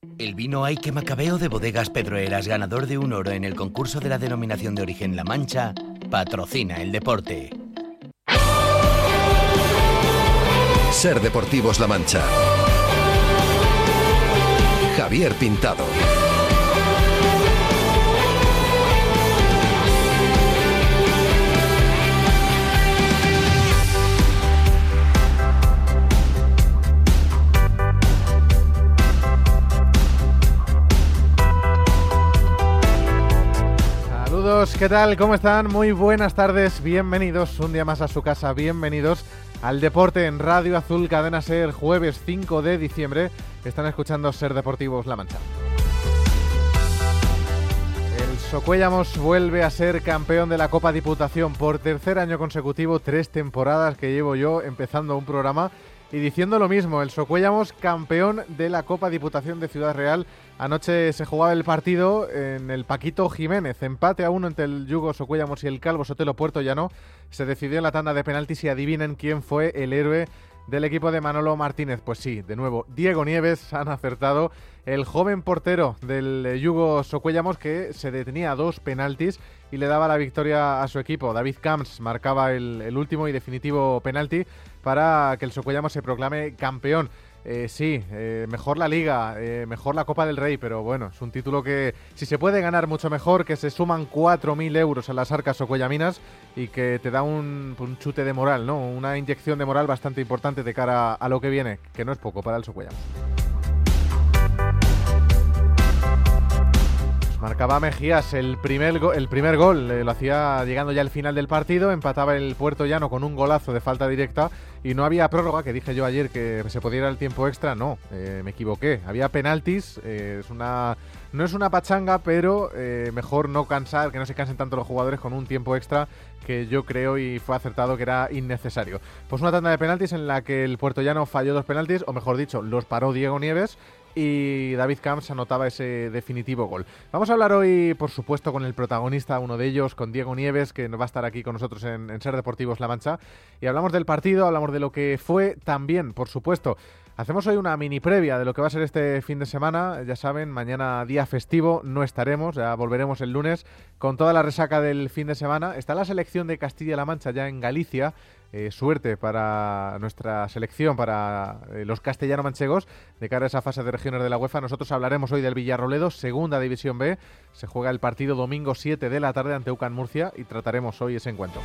El vino Ay que Macabeo de Bodegas Pedroeras, ganador de un oro en el concurso de la denominación de origen La Mancha, patrocina el deporte. Ser Deportivos La Mancha. Javier Pintado. Saludos, ¿qué tal? ¿Cómo están? Muy buenas tardes, bienvenidos un día más a su casa, bienvenidos al deporte en Radio Azul, Cadena Ser, jueves 5 de diciembre. Están escuchando Ser Deportivos La Mancha. El Socuellamos vuelve a ser campeón de la Copa Diputación por tercer año consecutivo, 3 temporadas que llevo yo empezando un programa y diciendo lo mismo. El Socuellamos campeón de la Copa Diputación de Ciudad Real. Anoche se jugaba el partido en el Paquito Jiménez, empate a 1 entre el Yugo Socuellamos y el Calvo Sotelo Puerto Llano. Se decidió en la tanda de penaltis y adivinen quién fue el héroe del equipo de Manolo Martínez. Pues sí, de nuevo, Diego Nieves. Han acertado. El joven portero del Yugo Socuellamos, que se detenía a 2 penaltis y le daba la victoria a su equipo. David Camps marcaba el último y definitivo penalti para que el Socuellamos se proclame campeón. Mejor la Liga, mejor la Copa del Rey, pero bueno, es un título que si se puede ganar mucho mejor, que se suman 4.000 euros a las arcas socuellaminas y que te da un chute de moral, ¿no? Una inyección de moral bastante importante de cara a lo que viene, que no es poco para el Socuellamos. Marcaba Mejías el primer gol, lo hacía llegando ya al final del partido, empataba el Puerto Llano con un golazo de falta directa y no había prórroga, que dije yo ayer que se podía ir al tiempo extra, no, me equivoqué, había penaltis, no es una pachanga, pero mejor no cansar, que no se cansen tanto los jugadores con un tiempo extra que yo creo y fue acertado que era innecesario. Pues una tanda de penaltis en la que el Puerto Llano falló 2 penaltis, o mejor dicho, los paró Diego Nieves, y David Camps anotaba ese definitivo gol. Vamos a hablar hoy, por supuesto, con el protagonista, uno de ellos, con Diego Nieves, que va a estar aquí con nosotros en Ser Deportivos La Mancha, y hablamos del partido, hablamos de lo que fue también, por supuesto. Hacemos hoy una mini previa de lo que va a ser este fin de semana. Ya saben, mañana día festivo, no estaremos, ya volveremos el lunes con toda la resaca del fin de semana. Está la selección de Castilla-La Mancha ya en Galicia. Suerte para nuestra selección, para los castellano-manchegos, de cara a esa fase de regiones de la UEFA. Nosotros hablaremos hoy del Villarroledo, segunda división B. Se juega el partido domingo 7 de la tarde ante UCAN Murcia y trataremos hoy ese encuentro.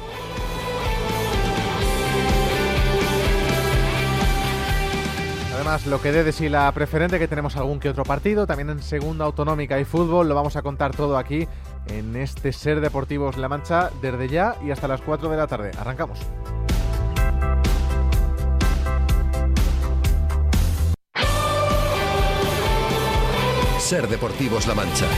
Además, lo que dé de sí la preferente, que tenemos algún que otro partido, también en segunda autonómica y fútbol, lo vamos a contar todo aquí en este Ser Deportivos La Mancha, desde ya y hasta las 4 de la tarde. Arrancamos. Ser Deportivos La Mancha.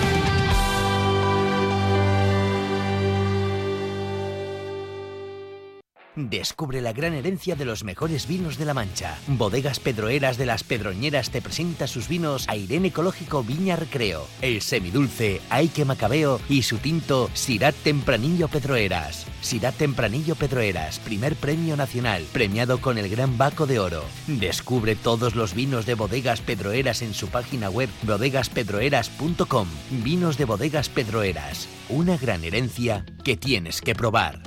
Descubre la gran herencia de los mejores vinos de La Mancha. Bodegas Pedroeras de las Pedroñeras te presenta sus vinos Airén Ecológico Viña Recreo, el semidulce Ay que Macabeo y su tinto Sirat Tempranillo Pedroeras. Sirat Tempranillo Pedroeras, primer premio nacional, premiado con el Gran Baco de Oro. Descubre todos los vinos de Bodegas Pedroeras en su página web bodegaspedroeras.com. Vinos de Bodegas Pedroeras, una gran herencia que tienes que probar.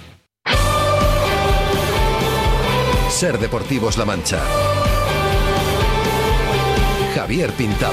Ser Deportivos La Mancha. Javier Pintado.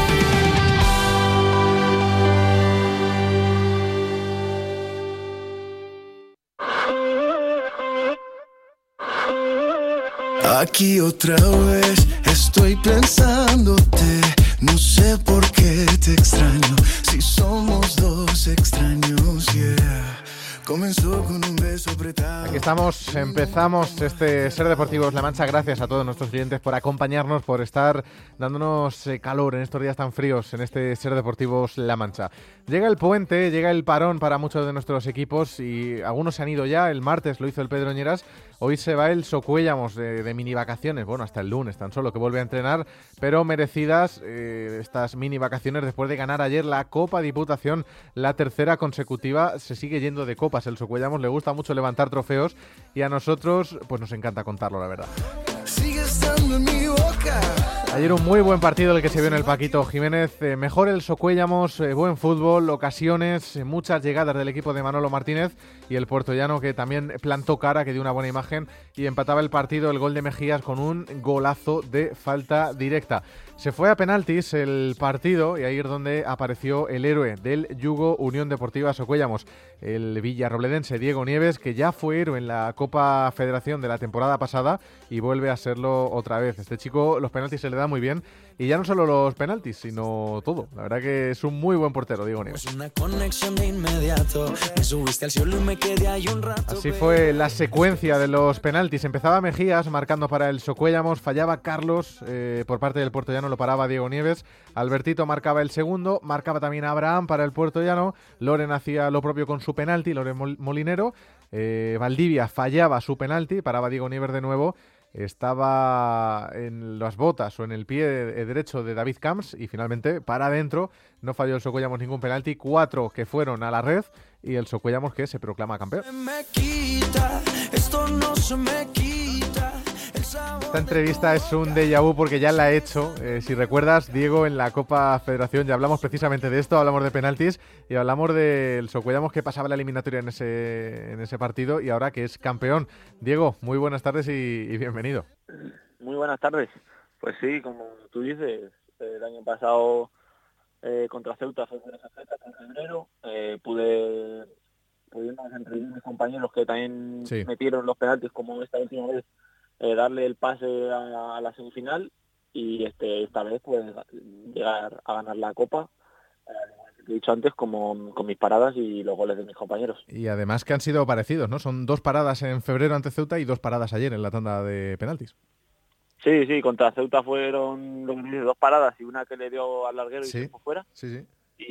Aquí otra vez estoy pensándote, no sé por qué te extraño, si somos dos extraños, yeah. Comenzó con un beso apretado. Aquí estamos, empezamos este Ser Deportivos La Mancha. Gracias a todos nuestros clientes por acompañarnos, por estar dándonos calor en estos días tan fríos en este Ser Deportivos La Mancha. Llega el puente, llega el parón para muchos de nuestros equipos y algunos se han ido ya. El martes lo hizo el Pedroñeras, hoy se va el Socuellamos de mini vacaciones, bueno, hasta el lunes tan solo, que vuelve a entrenar, pero merecidas estas mini vacaciones después de ganar ayer la Copa Diputación, la tercera consecutiva. Se sigue yendo de copas el Socuellamos, le gusta mucho levantar trofeos y a nosotros pues nos encanta contarlo, la verdad. Sigue estando en mi boca. Ayer un muy buen partido el que se vio en el Paquito Jiménez. Mejor el Socuellamos, buen fútbol, ocasiones, muchas llegadas del equipo de Manolo Martínez y el puertollano que también plantó cara, que dio una buena imagen y empataba el partido el gol de Mejías con un golazo de falta directa. Se fue a penaltis el partido y ahí es donde apareció el héroe del Yugo Unión Deportiva Socuellamos, el villarrobledense Diego Nieves, que ya fue héroe en la Copa Federación de la temporada pasada y vuelve a serlo otra vez. Este chico los penaltis se le da muy bien y ya no solo los penaltis, sino todo. La verdad que es un muy buen portero, Diego Nieves. Así fue la secuencia de los penaltis. Empezaba Mejías marcando para el Socuellamos, fallaba Carlos por parte del puertollano, lo paraba Diego Nieves. Albertito marcaba el segundo, marcaba también Abraham para el puertollano. Loren hacía lo propio con su penalti, Loren Molinero. Valdivia fallaba su penalti, paraba Diego Nieves de nuevo. Estaba en las botas o en el pie derecho de David Camps y finalmente para adentro. No falló el Socuellamos ningún penalti, 4 que fueron a la red y el Socuellamos que se proclama campeón. Esta entrevista es un déjà vu porque ya la he hecho. Si recuerdas, Diego, en la Copa Federación ya hablamos precisamente de esto, hablamos de penaltis y hablamos del Socuellamos que pasaba la eliminatoria en ese partido y ahora que es campeón. Diego, muy buenas tardes y bienvenido. Muy buenas tardes. Pues sí, como tú dices, el año pasado contra Ceuta fue buena sorpresa en febrero. Pudimos entre mis compañeros que también metieron los penaltis como esta última vez, darle el pase a la semifinal y esta vez pues llegar a ganar la Copa, he dicho antes, con mis paradas y los goles de mis compañeros. Y además que han sido parecidos, ¿no? Son 2 paradas en febrero ante Ceuta y 2 paradas ayer en la tanda de penaltis. Sí, contra Ceuta fueron 2 paradas y una que le dio al larguero y se fue fuera. Sí.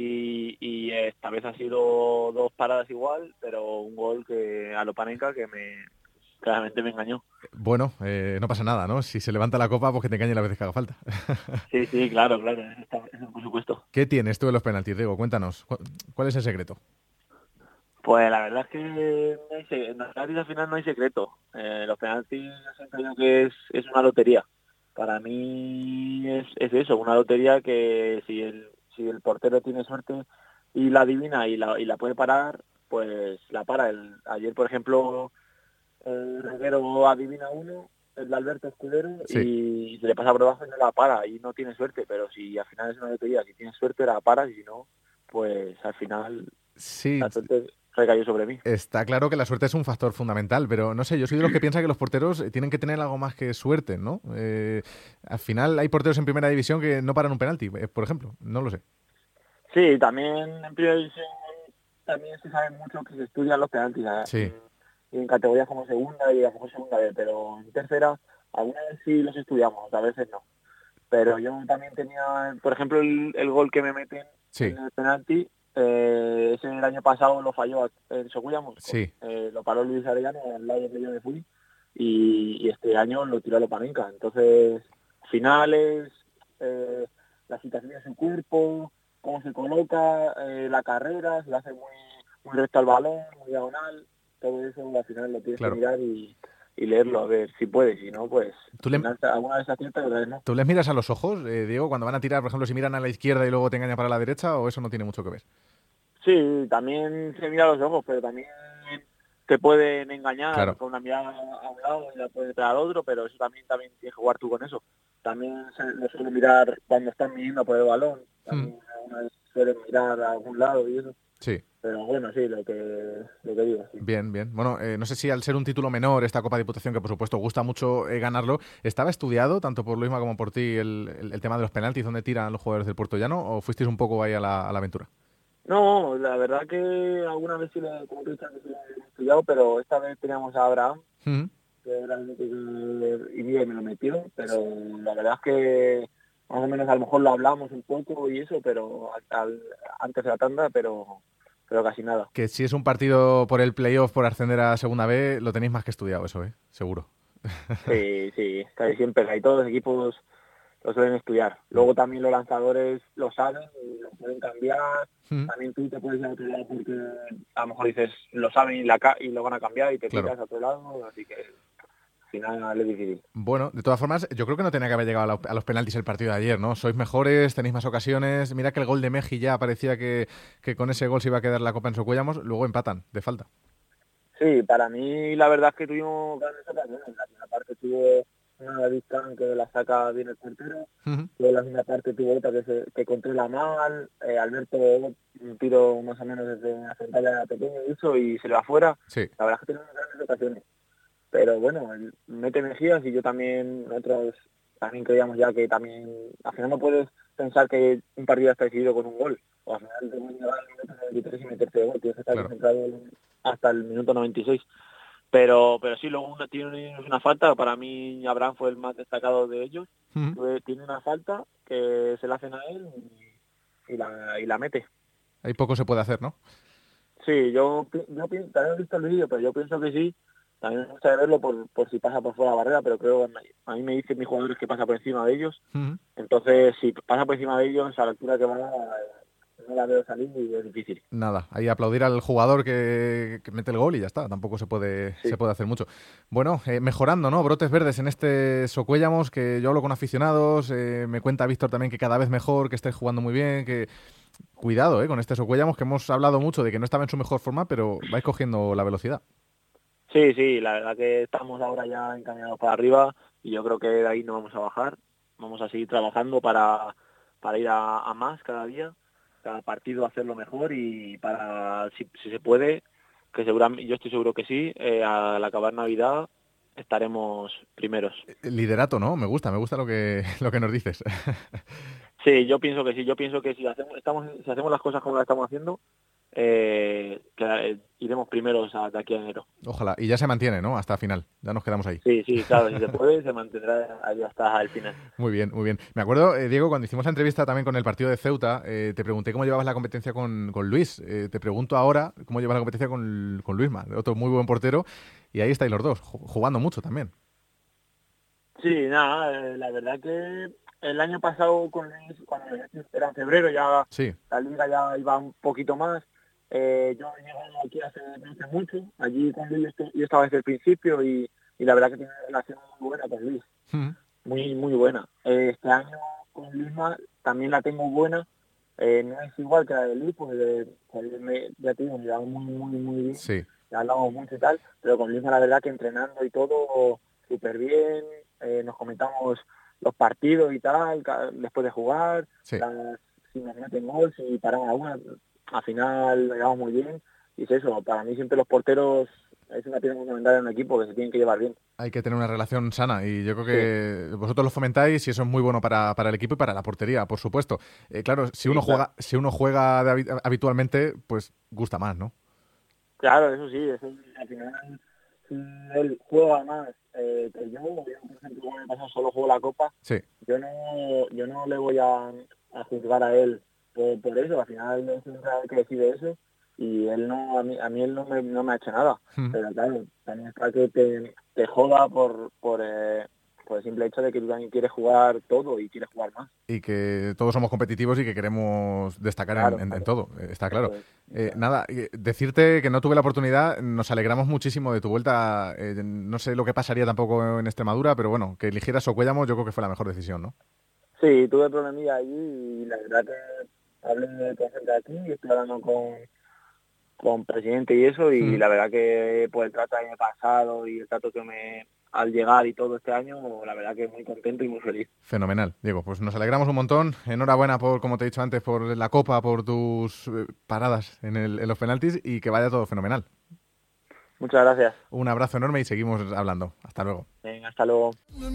Y esta vez ha sido 2 paradas igual, pero un gol que a Lopanenka que claramente me engañó. Bueno, no pasa nada, ¿no? Si se levanta la copa, pues que te engañe las veces que haga falta. Sí, claro, eso por supuesto. ¿Qué tienes tú en los penaltis, Diego? Cuéntanos, ¿cuál es el secreto? Pues la verdad es que en los penaltis al final no hay secreto. Los penaltis yo siempre digo que es una lotería. Para mí es eso, una lotería que si el portero tiene suerte y la adivina y la puede parar, pues la para. Ayer, por ejemplo, el reguero adivina uno, el de Alberto Escudero, y se le pasa por debajo y no la para, y no tiene suerte, pero si al final es una lotería, si tienes suerte la paras, y si no, pues al final la suerte recayó sobre mí. Está claro que la suerte es un factor fundamental, pero no sé, yo soy de los que piensa que los porteros tienen que tener algo más que suerte, ¿no? Al final hay porteros en primera división que no paran un penalti, por ejemplo, no lo sé. Sí, también en primera división también se sabe mucho que se estudian los penaltis, Sí. Y en categorías como segunda y a lo mejor segunda vez, pero en tercera algunas veces sí los estudiamos, a veces no. Pero yo también tenía, por ejemplo, el gol que me meten en el penalti, ese el año pasado lo falló en Socuellamos, lo paró Luis Arellano al lado donde yo me fui, y este año lo tiró a Lopanenka. Entonces, finales, la situación de su cuerpo, cómo se coloca, la carrera, se le hace muy recto al balón, muy diagonal, todo eso al final lo tienes que mirar y leerlo, a ver si puedes, si no, pues alguna vez acierta y otra vez no. ¿Tú les miras a los ojos, Diego, cuando van a tirar, por ejemplo, si miran a la izquierda y luego te engañan para la derecha, o eso no tiene mucho que ver? Sí, también se mira a los ojos, pero también te pueden engañar con una mirada a un lado y la puedes traer al otro, pero eso también tienes que jugar tú con eso. También lo suelen mirar cuando están midiendo por el balón, también alguna vez suelen mirar a algún lado y eso. Sí. Pero bueno, sí, lo que digo. Sí. Bien. Bueno, no sé si al ser un título menor esta Copa de Diputación, que por supuesto gusta mucho ganarlo, ¿estaba estudiado tanto por Luisma como por ti el tema de los penaltis, donde tiran los jugadores del puertollano, o fuisteis un poco ahí a la aventura? No, la verdad que alguna vez sí lo he estudiado, pero esta vez teníamos a Abraham, que realmente y me lo metió, pero la verdad es que más o menos a lo mejor lo hablamos un poco y eso, pero antes de la tanda, pero casi nada. Que si es un partido por el playoff, por ascender a segunda B, lo tenéis más que estudiado eso, seguro. Sí, casi siempre. Todos los equipos lo suelen estudiar. Luego también los lanzadores lo saben y lo pueden cambiar. También tú te puedes ir a otro lado porque a lo mejor dices, lo saben y lo van a cambiar y te tiras a otro lado, así que final es difícil. Bueno, de todas formas, yo creo que no tenía que haber llegado a los penaltis el partido de ayer, ¿no? Sois mejores, tenéis más ocasiones. Mira que el gol de Meji ya parecía que con ese gol se iba a quedar la Copa en Socuéllamos, luego empatan, de falta. Sí, para mí la verdad es que tuvimos grandes ocasiones. En la primera parte tuvo una Vizcan que la saca bien el portero, luego en la segunda parte tuvo otra que controla mal, Alberto un tiro más o menos desde una central pequeña y se le va fuera. Sí. La verdad es que tenemos grandes ocasiones. Pero bueno, él mete Mejías y yo también, nosotros también creíamos ya que también, al final no puedes pensar que un partido está decidido con un gol, o al final te puedes llegar al minuto 93 y meterte gol, tienes que estar concentrado hasta el minuto 96. Pero sí, luego tiene una falta, para mí Abraham fue el más destacado de ellos, tiene una falta que se la hacen a él y la mete. Ahí poco se puede hacer, ¿no? Sí, yo también he visto el vídeo, pero yo pienso que sí. También me gusta verlo por si pasa por fuera de la barrera, pero creo a mí me dicen mis jugadores que pasa por encima de ellos. Entonces, si pasa por encima de ellos, a la altura que va, no la veo salir y es difícil. Nada, ahí aplaudir al jugador que mete el gol y ya está, tampoco se puede hacer mucho. Bueno, mejorando, ¿no? Brotes verdes en este Socuéllamos, que yo hablo con aficionados, me cuenta Víctor también que cada vez mejor, que estáis jugando muy bien, que... Cuidado con este Socuéllamos, que hemos hablado mucho de que no estaba en su mejor forma, pero vais cogiendo la velocidad. Sí, la verdad que estamos ahora ya encaminados para arriba y yo creo que de ahí no vamos a bajar. Vamos a seguir trabajando para ir a más cada día, cada partido hacerlo mejor y para, si se puede, que seguramente, yo estoy seguro que sí, al acabar Navidad estaremos primeros. El liderato, ¿no? Me gusta lo que nos dices. Sí, yo pienso que sí. Yo pienso que si hacemos las cosas como las estamos haciendo, iremos primeros de aquí a enero. Ojalá. Y ya se mantiene, ¿no? Hasta el final. Ya nos quedamos ahí. Sí, claro. Si se puede, se mantendrá ahí hasta el final. Muy bien. Me acuerdo, Diego, cuando hicimos la entrevista también con el partido de Ceuta, te pregunté cómo llevabas la competencia con Luis. Te pregunto ahora cómo llevas la competencia con Luisma, otro muy buen portero. Y ahí estáis los dos, jugando mucho también. Sí, nada, la verdad que el año pasado con Luis, cuando era en febrero, ya la liga ya iba un poquito más. Yo llegué aquí hace mucho, allí con Luis yo estaba desde el principio y la verdad que tiene una relación muy buena con Luis, muy buena. Este año con Luisma también la tengo buena, no es igual que la de Luis, porque ya te digo, me llevamos muy bien, ya hablamos mucho y tal, pero con Luisma la verdad que entrenando y todo súper bien, nos comentamos los partidos y tal, después de jugar, si nos meten gol, si paramos alguna, al final lo llevamos muy bien, y es eso, para mí siempre los porteros es una pieza fundamental en un equipo que se tienen que llevar bien. Hay que tener una relación sana y yo creo que vosotros lo fomentáis y eso es muy bueno para el equipo y para la portería, por supuesto. Claro, si uno juega habitualmente, pues gusta más, ¿no? Claro, eso sí, al final si él juega más que yo, por ejemplo, el año pasado solo juego la Copa, yo no le voy a juzgar a él por eso, al final es un jugador que decide eso y él no, a mí él no me ha hecho nada, pero claro, también está que te joda por el simple hecho de que tú también quieres jugar todo y quieres jugar más. Y que todos somos competitivos y que queremos destacar en todo, está claro. Nada, decirte que no tuve la oportunidad, nos alegramos muchísimo de tu vuelta, no sé lo que pasaría tampoco en Extremadura, pero bueno, que eligieras Socuéllamos yo creo que fue la mejor decisión, ¿no? Sí, tuve problemilla allí y la verdad que hablé con gente de aquí y estoy hablando con presidente y eso, y la verdad que por el trato que me he pasado y el trato que al llegar y todo este año, la verdad que muy contento y muy feliz. Fenomenal, Diego, pues nos alegramos un montón. Enhorabuena por, como te he dicho antes, por la Copa, por tus paradas en los penaltis y que vaya todo fenomenal. Muchas gracias. Un abrazo enorme y seguimos hablando. Hasta luego. Venga, hasta luego.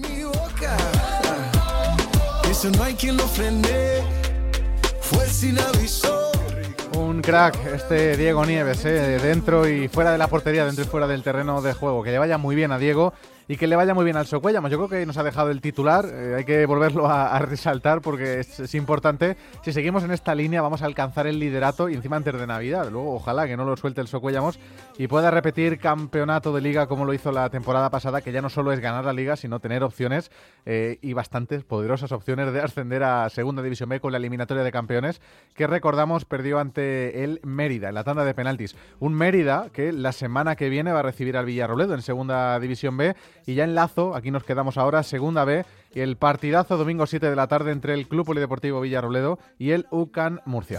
Eso no hay quien lo frene, fue sin aviso. Un crack este Diego Nieves, dentro y fuera de la portería, dentro y fuera del terreno de juego. Que le vaya muy bien a Diego y que le vaya muy bien al Socuéllamos. Yo creo que nos ha dejado el titular, hay que volverlo a resaltar porque es importante. Si seguimos en esta línea vamos a alcanzar el liderato y encima antes de Navidad. Luego ojalá que no lo suelte el Socuéllamos y pueda repetir campeonato de Liga como lo hizo la temporada pasada, que ya no solo es ganar la Liga, sino tener opciones y bastantes poderosas opciones de ascender a Segunda División B con la eliminatoria de campeones, que recordamos perdió ante el Mérida en la tanda de penaltis. Un Mérida que la semana que viene va a recibir al Villarrobledo en Segunda División B Y ya en Lazo, aquí nos quedamos ahora, Segunda B, y el partidazo domingo 7 de la tarde entre el Club Polideportivo Villarrobledo y el UCAN Murcia.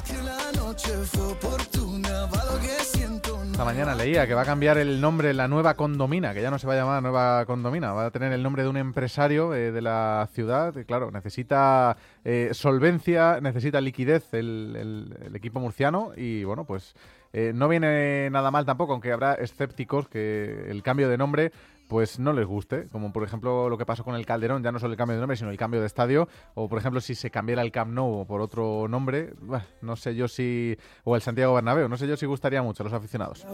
Esta mañana leía que va a cambiar el nombre la Nueva Condomina, que ya no se va a llamar Nueva Condomina, va a tener el nombre de un empresario de la ciudad. Y claro, necesita solvencia, necesita liquidez el equipo murciano y bueno, pues no viene nada mal tampoco, aunque habrá escépticos que el cambio de nombre pues no les guste, como por ejemplo lo que pasó con el Calderón, ya no solo el cambio de nombre, sino el cambio de estadio, o por ejemplo si se cambiara el Camp Nou por otro nombre, no sé yo si, o el Santiago Bernabéu, no sé yo si gustaría mucho a los aficionados.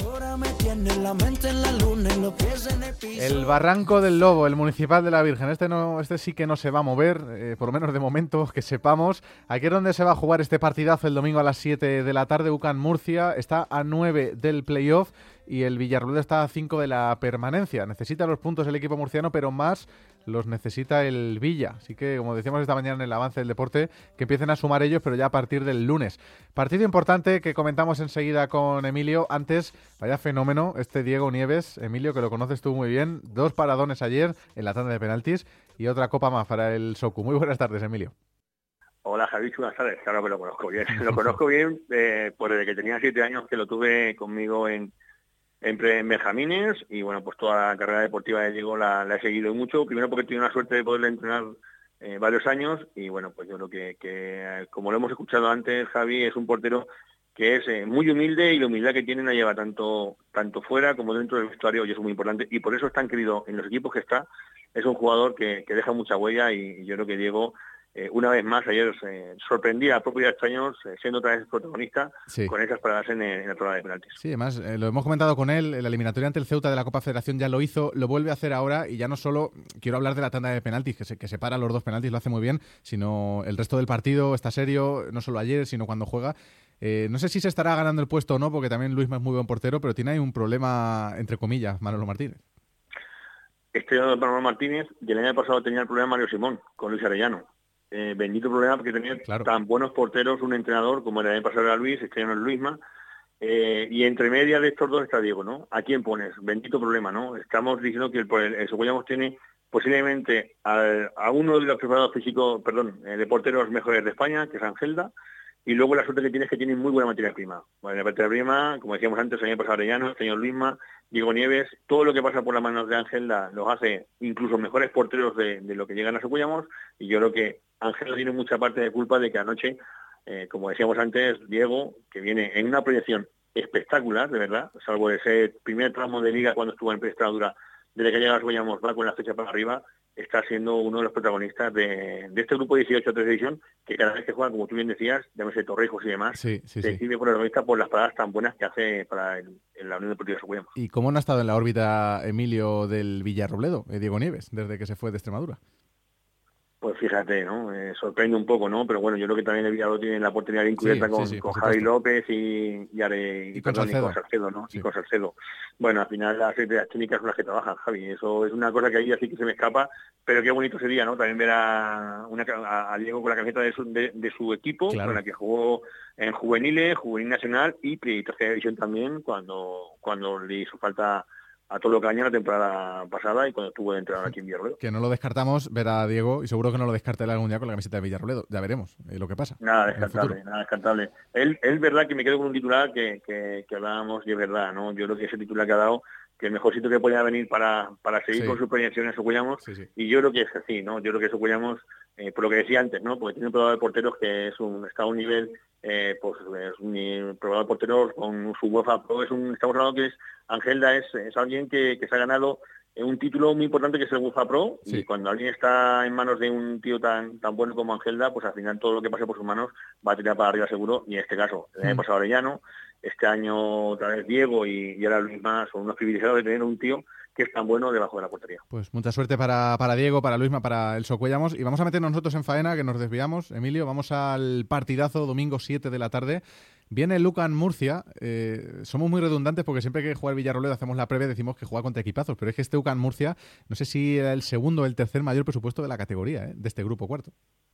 El Barranco del Lobo, el Municipal de la Virgen, este sí que no se va a mover, por lo menos de momento, que sepamos. Aquí es donde se va a jugar este partidazo el domingo a las 7 de la tarde, UCAN Murcia, está a 9 del playoff, y el Villarrobledo está a 5 de la permanencia. Necesita los puntos el equipo murciano, pero más los necesita el Villa. Así que, como decíamos esta mañana en el avance del deporte, que empiecen a sumar ellos, pero ya a partir del lunes. Partido importante que comentamos enseguida con Emilio. Antes, vaya fenómeno este Diego Nieves, Emilio, que lo conoces tú muy bien. 2 paradones ayer en la tanda de penaltis y otra copa más para el Socu. Muy buenas tardes, Emilio. Hola, Javi, buenas tardes. Claro que lo conozco bien. Lo conozco bien pues desde que tenía 7 años, que lo tuve conmigo en Benjamines, y bueno, pues toda la carrera deportiva de Diego la he seguido mucho, primero porque he tenido la suerte de poderle entrenar varios años, y bueno, pues yo creo que como lo hemos escuchado antes, Javi, es un portero que es muy humilde, y la humildad que tiene la lleva tanto fuera como dentro del vestuario, y eso es muy importante, y por eso es tan querido en los equipos que está. Es un jugador que deja mucha huella, y yo creo que Diego, una vez más, ayer sorprendía a propios extraños, siendo otra vez protagonista, sí, con esas paradas en la prueba de penaltis. Sí, además, lo hemos comentado con él, en la eliminatoria ante el Ceuta de la Copa Federación ya lo hizo, lo vuelve a hacer ahora, y ya no solo quiero hablar de la tanda de penaltis, que separa los 2 penaltis, lo hace muy bien, sino el resto del partido está serio, no solo ayer, sino cuando juega. No sé si se estará ganando el puesto o no, porque también Luisma es muy buen portero, pero tiene ahí un problema, entre comillas, Manolo Martínez. Este año Manolo Martínez, y el año pasado tenía el problema Mario Simón, con Luis Arellano. Bendito problema, porque tenía tan buenos porteros un entrenador, como el año pasado era Luis, este año no es Luisma, y entre medias de estos dos está Diego, ¿no? ¿A quién pones? Bendito problema, ¿no? Estamos diciendo que el Socuellamos tiene posiblemente a uno de los preparados físicos, de porteros mejores de España, que es Angelda, y luego la suerte que tiene es que tiene muy buena materia prima. Bueno, la materia prima, como decíamos antes, el año pasado Arellano, el señor Luisma, Diego Nieves, todo lo que pasa por las manos de Angelda los hace incluso mejores porteros de lo que llegan a Socuellamos, y yo creo que Angelda tiene mucha parte de culpa de que anoche, como decíamos antes, Diego, que viene en una proyección espectacular, de verdad, salvo ese primer tramo de liga cuando estuvo en Extremadura, desde que llega a Socuellamos va con la flecha para arriba, está siendo uno de los protagonistas de este grupo 18 a 3 división, que cada vez que juega, como tú bien decías, llámese Torrijos y demás, se escribe protagonista por las paradas tan buenas que hace para la Unión Deportiva de Socuellamos. ¿Y cómo no ha estado en la órbita, Emilio, del Villarrobledo, Diego Nieves, desde que se fue de Extremadura? Pues fíjate, ¿no? Sorprende un poco, ¿no? Pero bueno, yo creo que también el Villarrobledo tiene la oportunidad bien cubierta con Javi López y con Salcedo, ¿no? Sí. Y con Salcedo. Bueno, al final las técnicas son las que trabajan, Javi. Eso es una cosa que ahí así que se me escapa, pero qué bonito sería, ¿no? También ver a Diego con la camiseta de su equipo, claro, con la que jugó en juveniles, juvenil nacional y tercera división también, cuando le hizo falta a todo lo que dañó la temporada pasada y cuando estuvo de entrenador aquí en Villarrobledo. Que no lo descartamos ver a Diego, y seguro que no lo descartará algún día con la camiseta de Villarrobledo. Ya veremos lo que pasa. Nada descartable. Él es verdad que me quedo con un titular que hablábamos, y es verdad, ¿no? Yo creo que ese titular que ha dado, que el mejor sitio que podía venir para seguir con sus proyecciones Socuellamos, y yo creo que es así, ¿no? Yo creo que Socuellamos, por lo que decía antes, ¿no? Porque tiene un probador de porteros que está a un nivel, pues es un probador de porteros con su UEFA Pro, estamos hablando que Angelda es alguien que se ha ganado un título muy importante, que es el UEFA Pro, y cuando alguien está en manos de un tío tan bueno como Angelda, pues al final todo lo que pase por sus manos va a tirar para arriba seguro, y en este caso, el año pasado Arellano, este año otra vez Diego y ahora Luis Más, son unos privilegiados de tener un tío que es tan bueno debajo de la portería. Pues mucha suerte para Diego, para Luisma, para el Socuellamos, y vamos a meternos nosotros en faena, que nos desviamos, Emilio. Vamos al partidazo domingo 7 de la tarde. Viene el UCAN Murcia. Somos muy redundantes porque siempre que juega el Villarrobledo hacemos la previa, decimos que juega contra equipazos, pero es que este UCAN Murcia, no sé si era el segundo o el tercer mayor presupuesto de la categoría, de este grupo cuarto.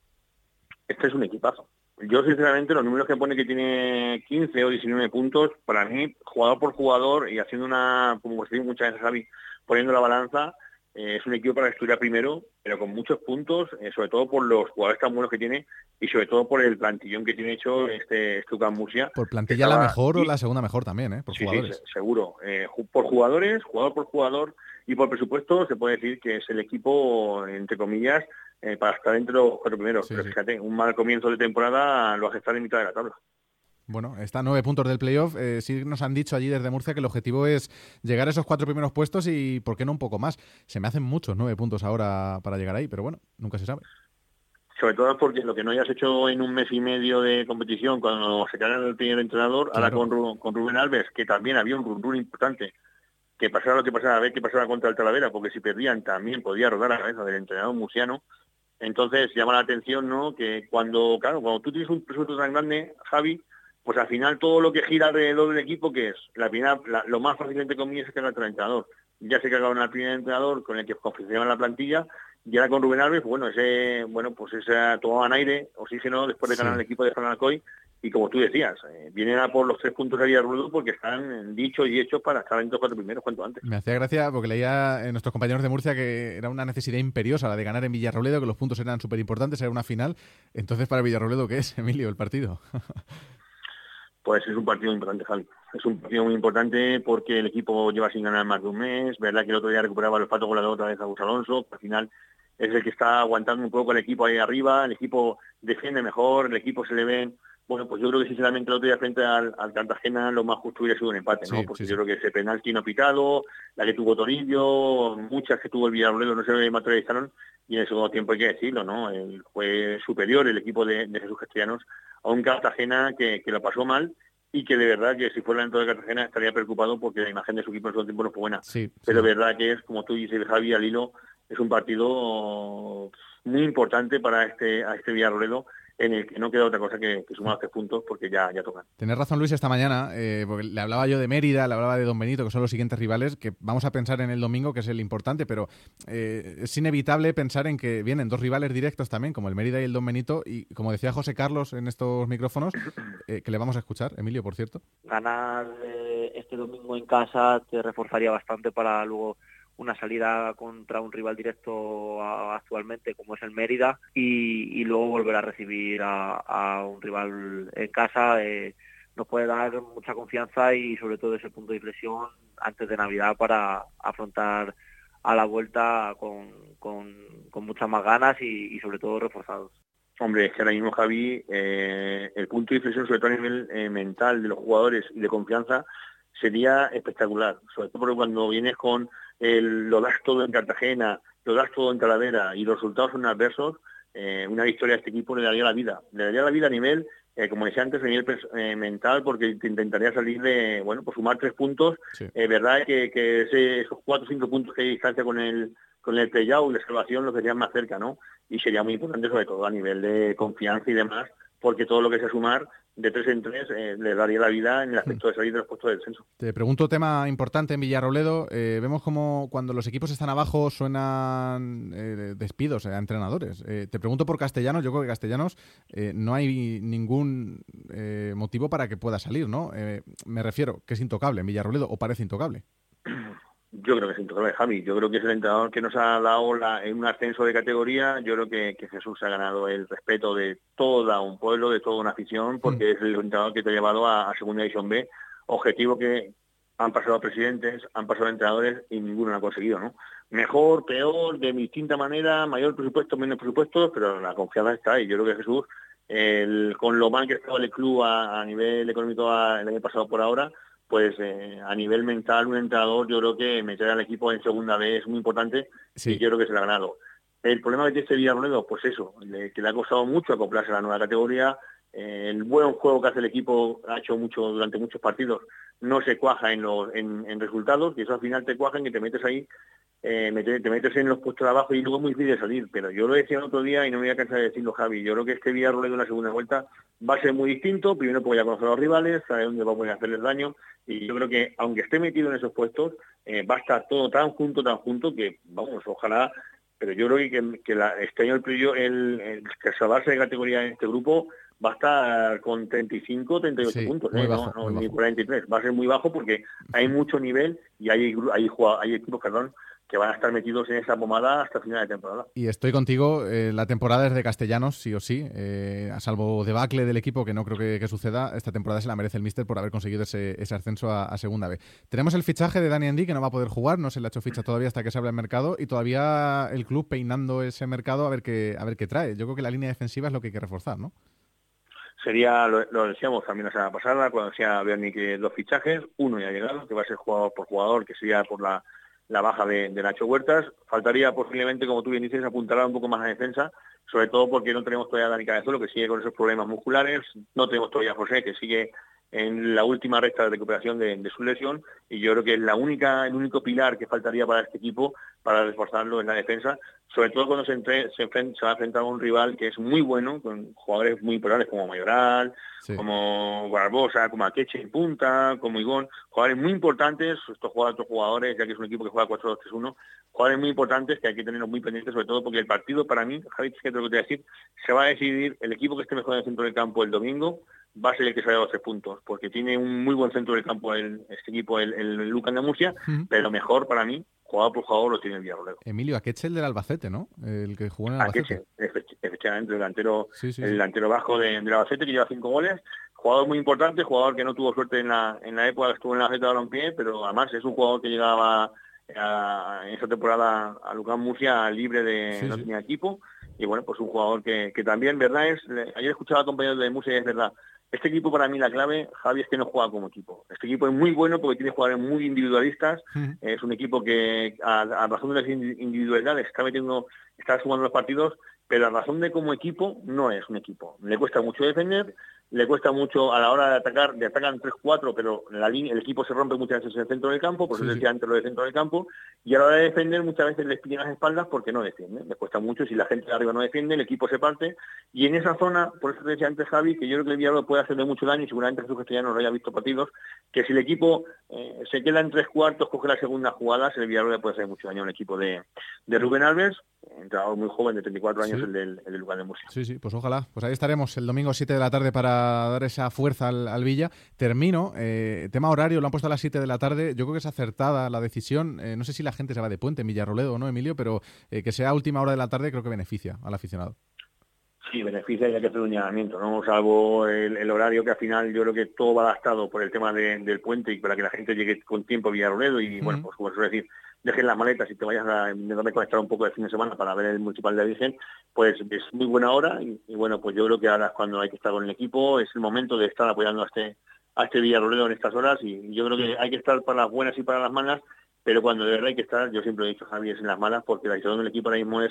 Este es un equipazo. Yo, sinceramente, los números que pone que tiene 15 o 19 puntos, para mí, jugador por jugador, y haciendo como se dice muchas veces, Javi, poniendo la balanza, es un equipo para estudiar primero, pero con muchos puntos, sobre todo por los jugadores tan buenos que tiene y sobre todo por el plantillón que tiene hecho este UCAM Murcia. Por plantilla la mejor o la segunda mejor también, por jugadores. Sí, seguro. Por jugadores, jugador por jugador y por presupuesto se puede decir que es el equipo, entre comillas, para estar entre los 4 primeros. Pero fíjate, un mal comienzo de temporada lo hace estar en mitad de la tabla. Bueno, está a 9 puntos del playoff. Sí nos han dicho allí desde Murcia que el objetivo es llegar a esos 4 primeros puestos y, ¿por qué no un poco más? Se me hacen muchos 9 puntos ahora para llegar ahí, pero bueno, nunca se sabe. Sobre todo porque lo que no hayas hecho en un mes y medio de competición cuando se carga el primer entrenador, claro. Ahora con Rubén Alves, que también había un run importante, que pasara lo que pasara, a ver qué pasaba contra el Talavera, porque si perdían también podía rodar a la cabeza del entrenador murciano. Entonces llama la atención, ¿no?, que cuando tú tienes un presupuesto tan grande, Javi, pues al final todo lo que gira alrededor del equipo, que es lo más fácil entre comillas es cargar al entrenador. Ya se cargaron al primer entrenador con el que confeccionaban la plantilla, y ahora con Rubén Alves, tomaban aire, oxígeno después de ganar el equipo de Fran Alcoy, y como tú decías, vienen a por los 3 puntos de Villarruedo porque están dichos y hechos para estar entre los 4 primeros cuanto antes. Me hacía gracia porque leía en nuestros compañeros de Murcia que era una necesidad imperiosa la de ganar en Villarrobledo, que los puntos eran súper importantes, era una final. Entonces, ¿para Villarrobledo qué es, Emilio, el partido? Pues es un partido importante, Javi. Es un partido muy importante porque el equipo lleva sin ganar más de un mes. Verdad que el otro día recuperaba los patos goleador otra vez a Gus Alonso. Al final es el que está aguantando un poco el equipo ahí arriba. El equipo defiende mejor, el equipo se le ven. Bueno, pues yo creo que sinceramente el otro día frente al Cartagena lo más justo hubiera sido un empate, ¿no? Porque yo creo que ese penalti no pitado, la que tuvo Torillo, muchas que tuvo el Villarrobledo no se materializaron, y en el segundo tiempo hay que decirlo, ¿no? Fue superior el equipo de Jesús Castellanos a un Cartagena que lo pasó mal y que de verdad que si fuera dentro de Cartagena estaría preocupado porque la imagen de su equipo en el segundo tiempo no fue buena. Pero verdad que es, como tú dices, Javi, al hilo, es un partido muy importante para este Villarrobledo, en el que no queda otra cosa que sumar 3 puntos porque ya tocan. Tenés razón, Luis, esta mañana, porque le hablaba yo de Mérida, le hablaba de Don Benito, que son los siguientes rivales, que vamos a pensar en el domingo, que es el importante, pero es inevitable pensar en que vienen 2 rivales directos también, como el Mérida y el Don Benito, y como decía José Carlos en estos micrófonos, que le vamos a escuchar, Emilio, por cierto. Ganar este domingo en casa te reforzaría bastante para luego una salida contra un rival directo actualmente como es el Mérida y luego volver a recibir a un rival en casa nos puede dar mucha confianza y sobre todo ese punto de inflexión antes de Navidad para afrontar a la vuelta con muchas más ganas y sobre todo reforzados. Hombre, es que ahora mismo, Javi, el punto de inflexión sobre todo a nivel mental de los jugadores y de confianza sería espectacular, sobre todo porque cuando vienes con lo das todo en Cartagena, lo das todo en Talavera y los resultados son adversos, una victoria a este equipo le daría la vida a nivel, como decía antes, a nivel mental, porque te intentaría salir de, sumar 3 puntos, verdad que esos 4 o 5 puntos que hay distancia con el play-out, la salvación, lo serían más cerca, ¿no? Y sería muy importante sobre todo a nivel de confianza y demás, porque todo lo que sea sumar de 3 en 3 le daría la vida en el aspecto de salir de los puestos de descenso. Te pregunto tema importante en Villarrobledo. Vemos como cuando los equipos están abajo suenan despidos a entrenadores. Te pregunto por Castellanos. Yo creo que Castellanos no hay ningún motivo para que pueda salir, ¿no? Me refiero que es intocable en Villarrobledo o parece intocable. Yo creo que es intocable, Javi. Yo creo que es el entrenador que nos ha dado en un ascenso de categoría. Yo creo que Jesús ha ganado el respeto de todo un pueblo, de toda una afición, porque es el entrenador que te ha llevado a Segunda División B. Objetivo que han pasado presidentes, han pasado entrenadores y ninguno lo ha conseguido, ¿no? Mejor, peor, de distinta manera, mayor presupuesto, menos presupuestos, pero la confianza está ahí. Yo creo que Jesús, con lo mal que estaba el club a nivel económico el año pasado por ahora, pues a nivel mental un entrenador yo creo que meter al equipo en segunda vez es muy importante y yo creo que se lo ha ganado. El problema que tiene este Villarrobledo, pues eso, que le ha costado mucho acoplarse a la nueva categoría, el buen juego que hace el equipo ha hecho mucho durante muchos partidos, no se cuaja en resultados y eso al final te cuajan y te metes ahí, te metes en los puestos de abajo y luego es muy difícil de salir, pero yo lo decía el otro día y no me voy a cansar de decirlo, Javi, yo creo que este Villarrobledo en la segunda vuelta va a ser muy distinto, primero porque ya conoce a los rivales, sabe dónde va a poder hacerles daño, y yo creo que aunque esté metido en esos puestos, va a estar todo tan junto que, vamos, ojalá, pero yo creo que este año el que salvarse de categoría en este grupo va a estar con 35, 38 puntos, ni 43, va a ser muy bajo porque hay mucho nivel y hay equipos, que van a estar metidos en esa pomada hasta final de temporada. Y estoy contigo, la temporada es de Castellanos, sí o sí, a salvo debacle del equipo, que no creo que suceda, esta temporada se la merece el míster por haber conseguido ese ascenso a Segunda B. Tenemos el fichaje de Dani Endí, que no va a poder jugar, no se le ha hecho ficha todavía hasta que se abra el mercado, y todavía el club peinando ese mercado a ver qué trae. Yo creo que la línea defensiva es lo que hay que reforzar, ¿no? Sería, lo decíamos también la semana pasada, cuando decía Berni que 2 fichajes, uno ya ha llegado, que va a ser jugador por jugador, que sería por la baja de Nacho Huertas. Faltaría posiblemente, como tú bien dices, apuntalar un poco más la defensa, sobre todo porque no tenemos todavía a Dani Cabezuelo, que sigue con esos problemas musculares, no tenemos todavía a José, que sigue en la última recta de recuperación de su lesión, y yo creo que es el único pilar que faltaría para este equipo para reforzarlo en la defensa, sobre todo cuando se va a enfrentar a un rival que es muy bueno, con jugadores muy importantes como Mayoral, sí, como Barbosa, como Akeche en punta, como Igón, jugadores muy importantes, estos jugadores, ya que es un equipo que juega 4-2-3-1, jugadores muy importantes que hay que tenerlos muy pendientes, sobre todo porque el partido para mí, Javi, es que tengo que decir, se va a decidir el equipo que esté mejor en el centro del campo el domingo, va a ser el que se los 3 puntos, porque tiene un muy buen centro del campo este equipo, el Lucan de Murcia, pero mejor para mí, jugador por jugador, lo tiene el Villarrobledo. Emilio, Akeche, el del Albacete, ¿no? El que jugó en el Albacete. Efectivamente, el delantero bajo del Albacete, que lleva 5 goles, jugador muy importante, jugador que no tuvo suerte en la época que estuvo en la Albacete de Balompié, pero además es un jugador que llegaba en esa temporada a Lucan Murcia libre no tenía equipo, y bueno, pues un jugador que también, verdad ayer escuchaba a compañeros de Murcia y es verdad, este equipo para mí la clave, Javi, es que no juega como equipo. Este equipo es muy bueno porque tiene jugadores muy individualistas, es un equipo que a razón de las individualidades está sumando los partidos, pero a razón de como equipo no es un equipo. Le cuesta mucho defender, le cuesta mucho a la hora de atacar, atacan 3-4, pero el equipo se rompe muchas veces en el centro del campo, por eso decía antes lo del centro del campo, y a la hora de defender muchas veces les pillan las espaldas porque no defienden, les cuesta mucho, si la gente de arriba no defiende, el equipo se parte, y en esa zona, por eso te decía antes, Javi, que yo creo que el Villarreal puede hacerle mucho daño, y seguramente Jesús Castellanos no haya visto partidos, que si el equipo se queda en 3/4, coge la segunda jugada, el Villarreal puede hacer mucho daño al equipo de Rubén Alves, entrenador muy joven, de 34 años, el del Lucan de Murcia. Sí, pues ojalá. Pues ahí estaremos el domingo 7 de la tarde para dar esa fuerza al Villa. Termino. Tema horario, lo han puesto a las 7 de la tarde. Yo creo que es acertada la decisión. No sé si la gente se va de puente en Villarrobledo o no, Emilio, pero que sea a última hora de la tarde creo que beneficia al aficionado. Sí, beneficia y hay que hacer un llamamiento, ¿no? Salvo el horario que al final yo creo que todo va adaptado por el tema del puente y para que la gente llegue con tiempo a Villarrobledo y, bueno, pues como suele decir, dejen las maletas y te vayas a conectar un poco de fin de semana para ver el Municipal de Virgen, pues es muy buena hora y bueno, pues yo creo que ahora es cuando hay que estar con el equipo, es el momento de estar apoyando a este Villarrobledo en estas horas y yo creo que hay que estar para las buenas y para las malas, pero cuando de verdad hay que estar, yo siempre he dicho, Javi, es en las malas porque la situación del equipo ahora mismo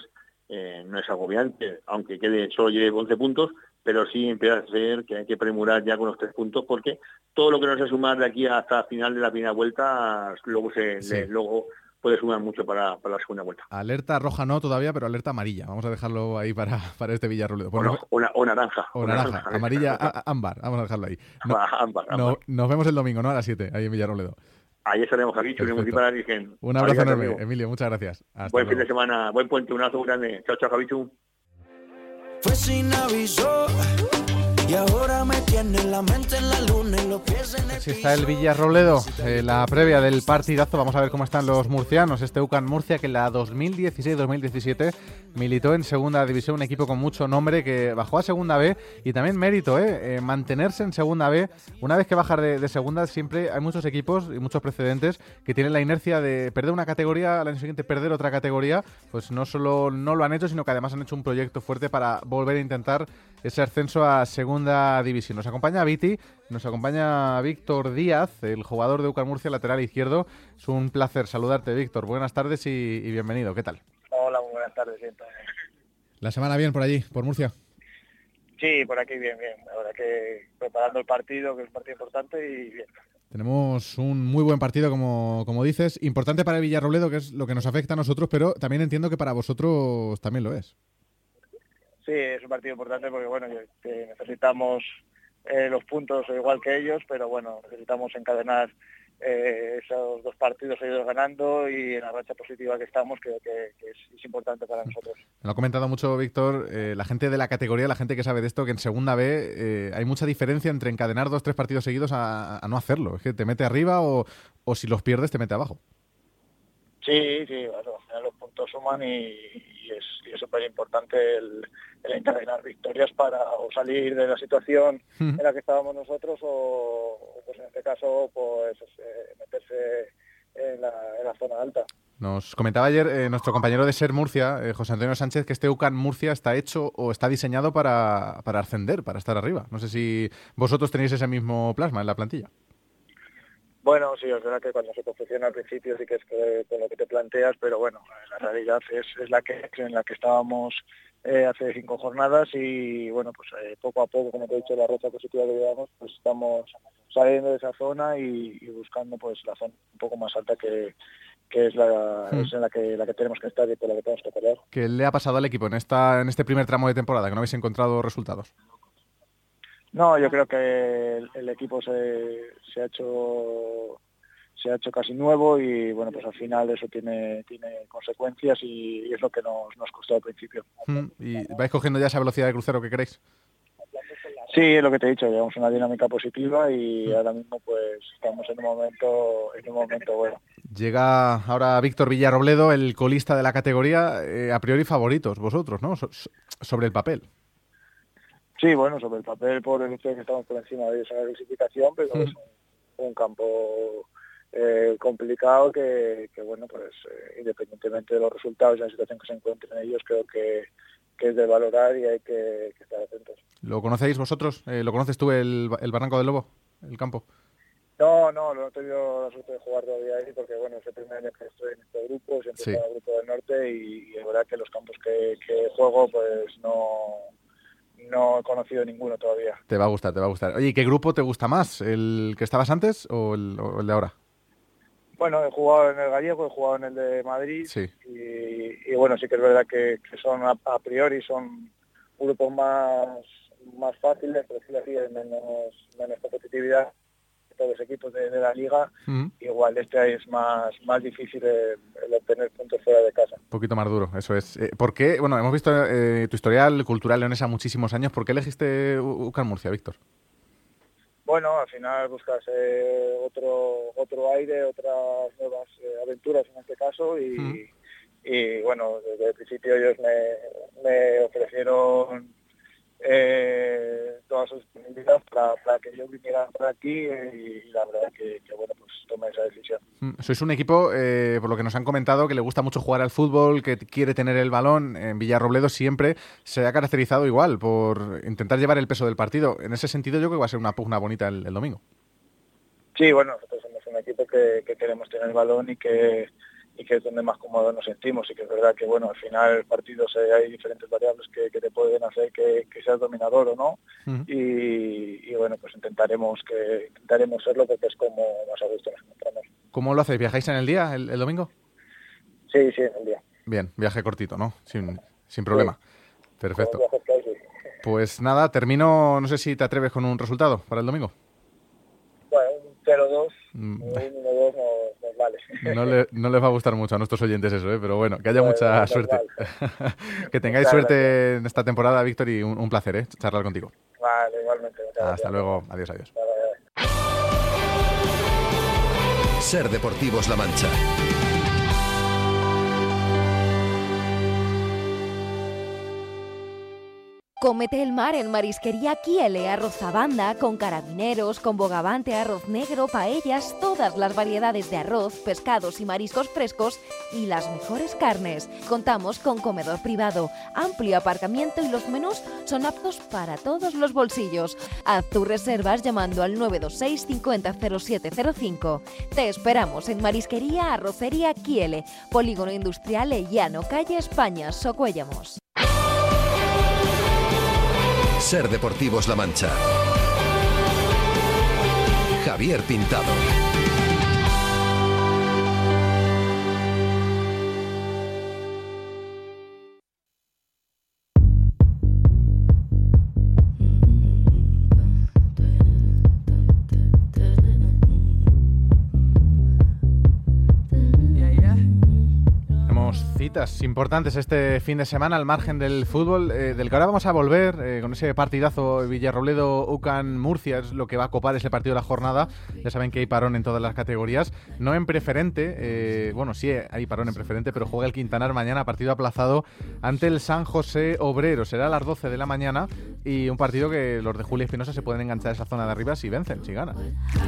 no es agobiante, aunque solo lleve 11 puntos, pero sí empieza a ser que hay que premurar ya con los 3 puntos porque todo lo que nos va a sumar de aquí hasta final de la primera vuelta luego luego puede sumar mucho para la segunda vuelta. Alerta roja no todavía, pero alerta amarilla. Vamos a dejarlo ahí para este Villarrobledo. O naranja. O naranja. Amarilla, ámbar. Vamos a dejarlo ahí. Ámbar. Nos vemos el domingo, ¿no? A las 7, ahí en Villarrobledo. Ahí estaremos aquí, en el Municipal de Virgen. Un abrazo enorme, Emilio. Muchas gracias. Hasta buen luego. fin de semana, buen puente, un abrazo grande. Chao, Javichu. Fue sin aviso y ahora me tiene la mente en la luna y los pies en el Así está el Villarrobledo, la previa del partidazo. Vamos a ver cómo están los murcianos. Este UCAN Murcia que en la 2016-2017 militó en segunda división, un equipo con mucho nombre que bajó a segunda B y también mérito, mantenerse en segunda B. Una vez que bajar de segunda siempre hay muchos equipos y muchos precedentes que tienen la inercia de perder una categoría, al año siguiente perder otra categoría. Pues no solo no lo han hecho, sino que además han hecho un proyecto fuerte para volver a intentar ese ascenso a segunda división. Nos acompaña Viti, nos acompaña Víctor Díaz, el jugador de UCAN Murcia, lateral izquierdo. Es un placer saludarte, Víctor. Buenas tardes y bienvenido. ¿Qué tal? Hola, muy buenas tardes. ¿La semana bien por allí, por Murcia? Sí, por aquí bien. La verdad que preparando el partido, que es un partido importante y bien. Tenemos un muy buen partido, como dices. Importante para el Villarrobledo, que es lo que nos afecta a nosotros, pero también entiendo que para vosotros también lo es. Sí, es un partido importante porque bueno, necesitamos los puntos igual que ellos, pero bueno, necesitamos encadenar esos 2 partidos seguidos ganando y en la racha positiva que estamos creo que es importante para nosotros. Me lo ha comentado mucho Víctor, la gente de la categoría, la gente que sabe de esto, que en segunda B hay mucha diferencia entre encadenar 2-3 partidos seguidos a no hacerlo. Es que te mete arriba o si los pierdes te mete abajo. Sí, bueno, al final los puntos suman y es súper importante el encadenar victorias para o salir de la situación en la que estábamos nosotros o pues en este caso pues meterse en la zona alta. Nos comentaba ayer nuestro compañero de SER Murcia, José Antonio Sánchez, que este UCAM Murcia está hecho o está diseñado para ascender, para estar arriba. No sé si vosotros tenéis ese mismo plasma en la plantilla. Bueno, sí, es verdad que cuando se confecciona al principio sí que es con lo que te planteas, pero bueno, la realidad es en la que estábamos hace 5 jornadas y bueno, pues poco a poco, como te he dicho, la racha positiva que llevamos, pues estamos saliendo de esa zona y buscando pues la zona un poco más alta que es en la que tenemos que estar y por la que tenemos que pelear. ¿Qué le ha pasado al equipo en este primer tramo de temporada, que no habéis encontrado resultados? No, yo creo que el equipo se ha hecho casi nuevo y bueno, pues al final eso tiene consecuencias y es lo que nos costó al principio. ¿Y vais cogiendo ya esa velocidad de crucero que queréis? Sí, es lo que te he dicho, llevamos una dinámica positiva y ahora mismo pues estamos en un momento bueno. Llega ahora Víctor Villarrobledo, el colista de la categoría, a priori favoritos vosotros, ¿no? Sobre el papel. Sí, bueno, sobre el papel por el hecho de que estamos por encima de esa clasificación, pero es un campo complicado que bueno, pues independientemente de los resultados y la situación que se encuentren ellos, creo que es de valorar y hay que estar atentos. ¿Lo conocéis vosotros? ¿Lo conoces tú, el Barranco del Lobo, el campo? No he tenido la suerte de jugar todavía ahí porque bueno, es el primer año que estoy en este grupo, siempre estoy en el grupo del norte y es verdad que los campos que juego pues no he conocido ninguno todavía. Te va a gustar. Oye, ¿y qué grupo te gusta más? ¿El que estabas antes o el de ahora? Bueno, he jugado en el gallego, he jugado en el de Madrid sí. y bueno, sí que es verdad que son a priori son grupos más fáciles, por decirlo así, de menos competitividad todos los equipos de la liga. Igual este es más difícil el obtener puntos fuera de casa. Un poquito más duro, eso es. ¿Por qué? Bueno, hemos visto tu historial cultural leonesa muchísimos años. ¿Por qué elegiste UCAM Murcia, Víctor? Bueno, al final buscas otro aire, otras nuevas aventuras en este caso y bueno, desde el principio ellos me ofrecieron toda su disponibilidad para que yo viniera por aquí y la verdad que bueno, pues tomé esa decisión. Sois un equipo, por lo que nos han comentado, que le gusta mucho jugar al fútbol, que quiere tener el balón. En Villarrobledo siempre se ha caracterizado igual por intentar llevar el peso del partido. En ese sentido yo creo que va a ser una pugna bonita el domingo. Sí, bueno, nosotros somos un equipo que queremos tener el balón y que es donde más cómodos nos sentimos y que es verdad que bueno, al final el partido hay diferentes variables que te pueden hacer que seas dominador o no y bueno, pues intentaremos serlo porque es como más a gusto nos encontramos. ¿Cómo lo hacéis? ¿Viajáis en el día, el domingo? Sí, en el día. Bien, viaje cortito, ¿no? Sin problema. Sí. Perfecto. Pues nada, termino, no sé si te atreves con un resultado para el domingo. Bueno, un 0-2, un 1-2 nos vale. No les va a gustar mucho a nuestros oyentes eso, pero bueno, que haya mucha suerte. Que tengáis suerte en esta temporada, Víctor, y un placer, charlar contigo. Vale, igualmente. Hasta luego. Adiós. Vale. Ser Deportivos La Mancha. Cómete el mar en Marisquería Kiele, arroz a banda, con carabineros, con bogavante, arroz negro, paellas, todas las variedades de arroz, pescados y mariscos frescos y las mejores carnes. Contamos con comedor privado, amplio aparcamiento y los menús son aptos para todos los bolsillos. Haz tus reservas llamando al 926 50 0705. Te esperamos en Marisquería Arrocería Kiele, Polígono Industrial El Llano, calle España, Socuéllamos. Ser Deportivos La Mancha. Javier Pintado. Citas importantes este fin de semana al margen del fútbol, del que ahora vamos a volver con ese partidazo Villarrobledo-UCAN Murcia, es lo que va a copar ese partido de la jornada. Ya saben que hay parón en todas las categorías, no en preferente, bueno, sí hay parón en preferente, pero juega el Quintanar mañana, partido aplazado ante el San José Obrero. Será a las 12 de la mañana y un partido que los de Julia Espinosa se pueden enganchar a esa zona de arriba si vencen, si ganan.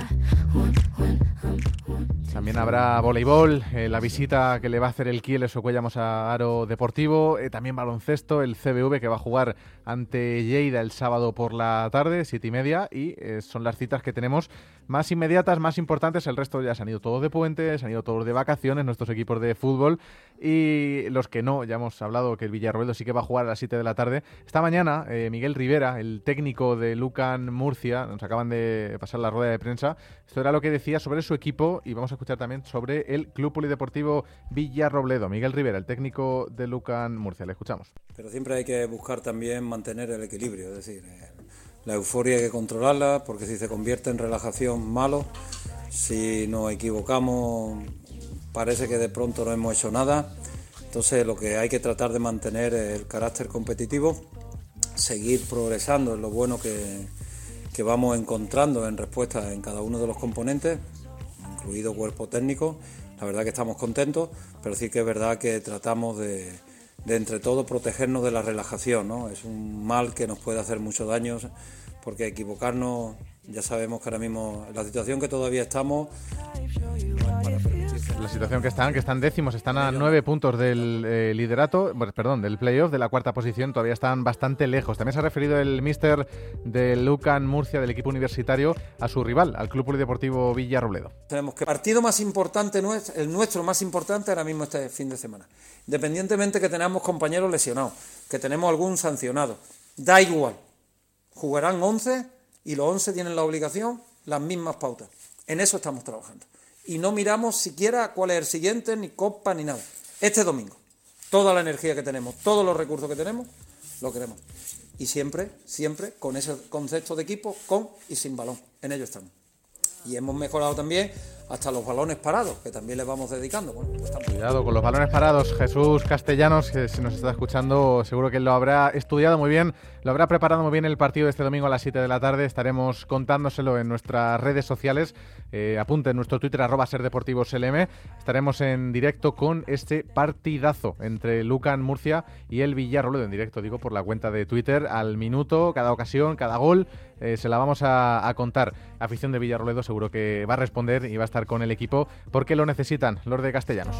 También habrá voleibol, la visita que le va a hacer el Kieles Ocuellamos a Aro Deportivo, también baloncesto, el CBV que va a jugar ante Lleida el sábado por la tarde, 7:30, y son las citas que tenemos más inmediatas, más importantes. El resto ya se han ido todos de puente, se han ido todos de vacaciones, nuestros equipos de fútbol, y los que no, ya hemos hablado que el Villarrobledo sí que va a jugar a las 7 de la tarde. Esta mañana Miguel Rivera, el técnico de UCAN Murcia, nos acaban de pasar la rueda de prensa, esto era lo que decía sobre su equipo, y vamos a escuchar también sobre el Club Polideportivo Villarrobledo. Miguel Rivera, el técnico de UCAN Murcia, le escuchamos. Pero siempre hay que buscar también mantener el equilibrio, es decir, la euforia hay que controlarla, porque si se convierte en relajación, malo. Si nos equivocamos, parece que de pronto no hemos hecho nada. Entonces lo que hay que tratar de mantener es el carácter competitivo, seguir progresando en lo bueno que vamos encontrando en respuesta en cada uno de los componentes, incluido cuerpo técnico. La verdad que estamos contentos, pero sí que es verdad que tratamos de entre todos protegernos de la relajación, ¿no? Es un mal que nos puede hacer mucho daño, porque equivocarnos, ya sabemos que ahora mismo en la situación que todavía estamos, la situación que están décimos, están a 9 puntos del liderato, del playoff, de la cuarta posición, todavía están bastante lejos. También se ha referido el míster del UCAN Murcia, del equipo universitario, a su rival, al Club Polideportivo Villarrobledo. Tenemos que el partido más importante, el nuestro más importante ahora mismo este fin de semana. Independientemente que tenemos compañeros lesionados, que tenemos algún sancionado, da igual. Jugarán 11 y los 11 tienen la obligación, las mismas pautas. En eso estamos trabajando. Y no miramos siquiera cuál es el siguiente, ni copa, ni nada. Este domingo, toda la energía que tenemos, todos los recursos que tenemos, lo queremos. Y siempre con ese concepto de equipo, con y sin balón. En ello estamos. Y hemos mejorado también hasta los balones parados, que también les vamos dedicando. Bueno, pues cuidado con los balones parados. Jesús Castellanos, que si nos está escuchando, seguro que lo habrá estudiado muy bien, lo habrá preparado muy bien el partido de este domingo a las 7 de la tarde. Estaremos contándoselo en nuestras redes sociales. Apunte en nuestro Twitter, @serdeportivoslm. Estaremos en directo con este partidazo entre el UCAN Murcia y el Villarrobledo. En directo, digo, por la cuenta de Twitter, al minuto, cada ocasión, cada gol. Se la vamos a contar. Afición de Villarrobledo seguro que va a responder y va a estar con el equipo porque lo necesitan los de Castellanos.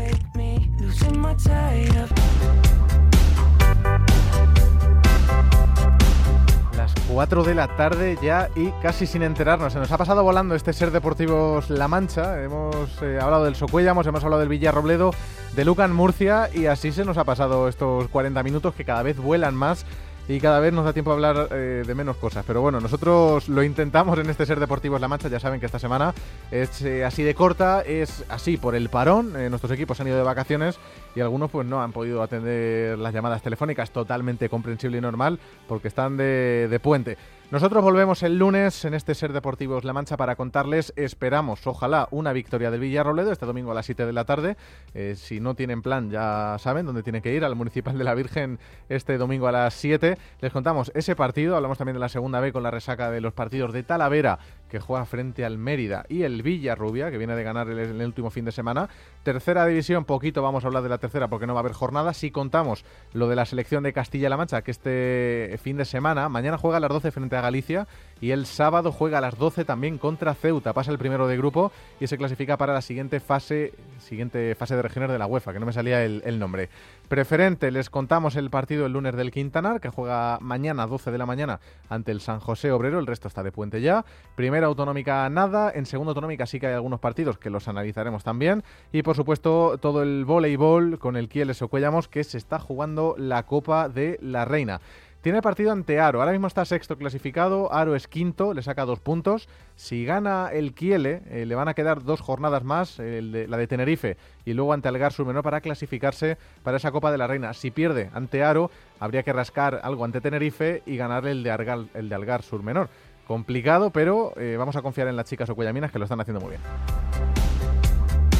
Las 4 de la tarde ya y casi sin enterarnos. Se nos ha pasado volando este Ser Deportivos La Mancha. Hemos hablado del Socuellamos, hemos hablado del Villarrobledo, del UCAN Murcia, y así se nos ha pasado estos 40 minutos que cada vez vuelan más. Y cada vez nos da tiempo a hablar de menos cosas. Pero bueno, nosotros lo intentamos en este Ser Deportivos La Mancha. Ya saben que esta semana es así de corta, es así por el parón. Nuestros equipos han ido de vacaciones y algunos pues no han podido atender las llamadas telefónicas. Totalmente comprensible y normal porque están de puente. Nosotros volvemos el lunes en este Ser Deportivos La Mancha para contarles, esperamos, ojalá, una victoria del Villarrobledo este domingo a las 7 de la tarde. Si no tienen plan, ya saben dónde tienen que ir, al Municipal de la Virgen este domingo a las 7. Les contamos ese partido, hablamos también de la segunda B con la resaca de los partidos de Talavera, que juega frente al Mérida, y el Villarrubia, que viene de ganar el último fin de semana. Tercera división, poquito vamos a hablar de la tercera porque no va a haber jornada. Si contamos lo de la selección de Castilla-La Mancha, que este fin de semana, mañana juega a las 12 frente a Galicia y el sábado juega a las 12 también contra Ceuta. Pasa el primero de grupo y se clasifica para la siguiente fase de regiones de la UEFA, que no me salía el nombre. Preferente, les contamos el partido el lunes del Quintanar, que juega mañana a 12 de la mañana ante el San José Obrero, el resto está de puente ya. Primera autonómica nada, en segunda autonómica sí que hay algunos partidos que los analizaremos también. Y por supuesto todo el voleibol con el Kieles Ocuellamos, que se está jugando la Copa de la Reina. Tiene partido ante Aro, ahora mismo está sexto clasificado, Aro es quinto, le saca 2 puntos. Si gana el Kiele, le van a quedar 2 jornadas más, la de Tenerife y luego ante Algar Surmenor para clasificarse para esa Copa de la Reina. Si pierde ante Aro, habría que rascar algo ante Tenerife y ganarle el de Algar Surmenor. Complicado, pero vamos a confiar en las chicas ocuellaminas, que lo están haciendo muy bien.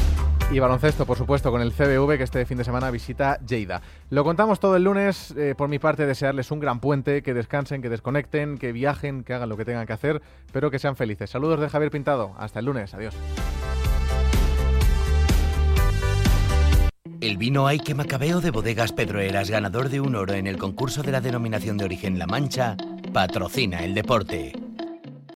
Y baloncesto, por supuesto, con el CBV, que este fin de semana visita Lleida. Lo contamos todo el lunes. Por mi parte, desearles un gran puente, que descansen, que desconecten, que viajen, que hagan lo que tengan que hacer, pero que sean felices. Saludos de Javier Pintado. Hasta el lunes. Adiós. El vino Aike Macabeo de Bodegas Pedroeras, ganador de un oro en el concurso de la denominación de origen La Mancha, patrocina el deporte.